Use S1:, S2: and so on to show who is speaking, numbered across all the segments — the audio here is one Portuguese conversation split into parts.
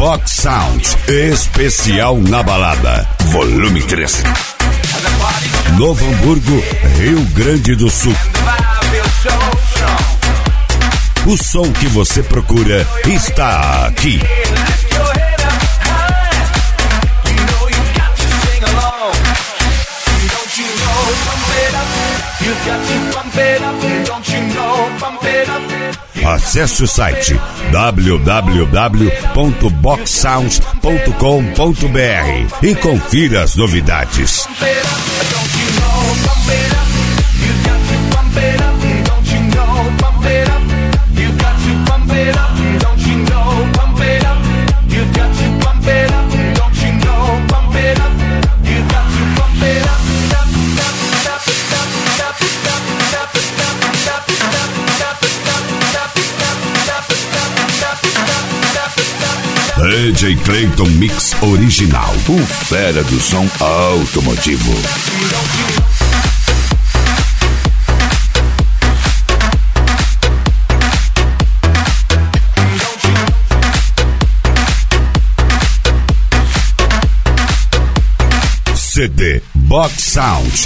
S1: Box Sound, especial na balada, volume 3. Novo Hamburgo, Rio Grande do Sul. O som que você procura está aqui. Acesse o site www.boxsound.com.br e confira as novidades. DJ Clayton Mix Original, o fera do som automotivo. CD Box Sound.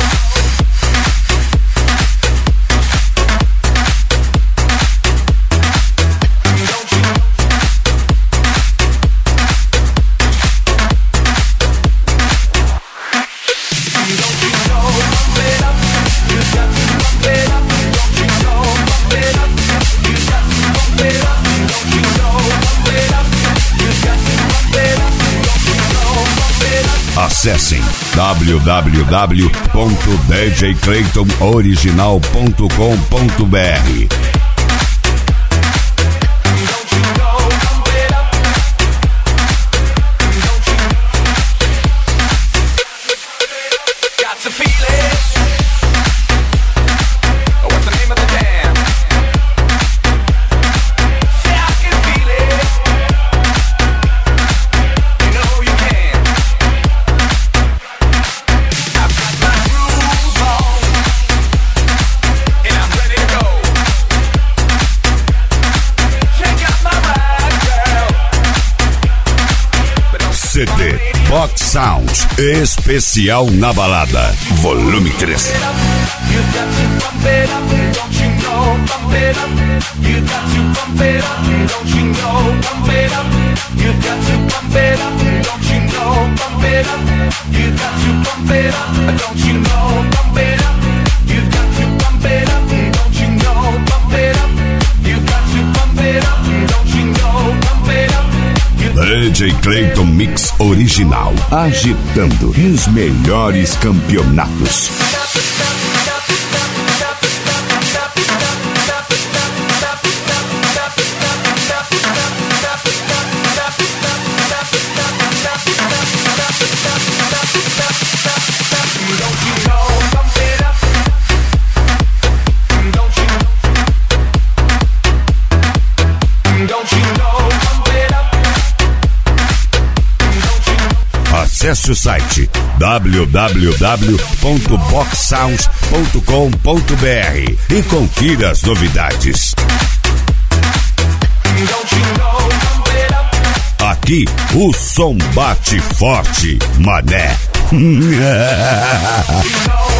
S1: Acessem www.djclaytonoriginal.com.br. CD Box Sound, especial na balada, volume 3. DJ Clayton Mix Original, agitando nos melhores campeonatos. Acesse o site www.boxsound.com.br e confira as novidades. Aqui o som bate forte, mané.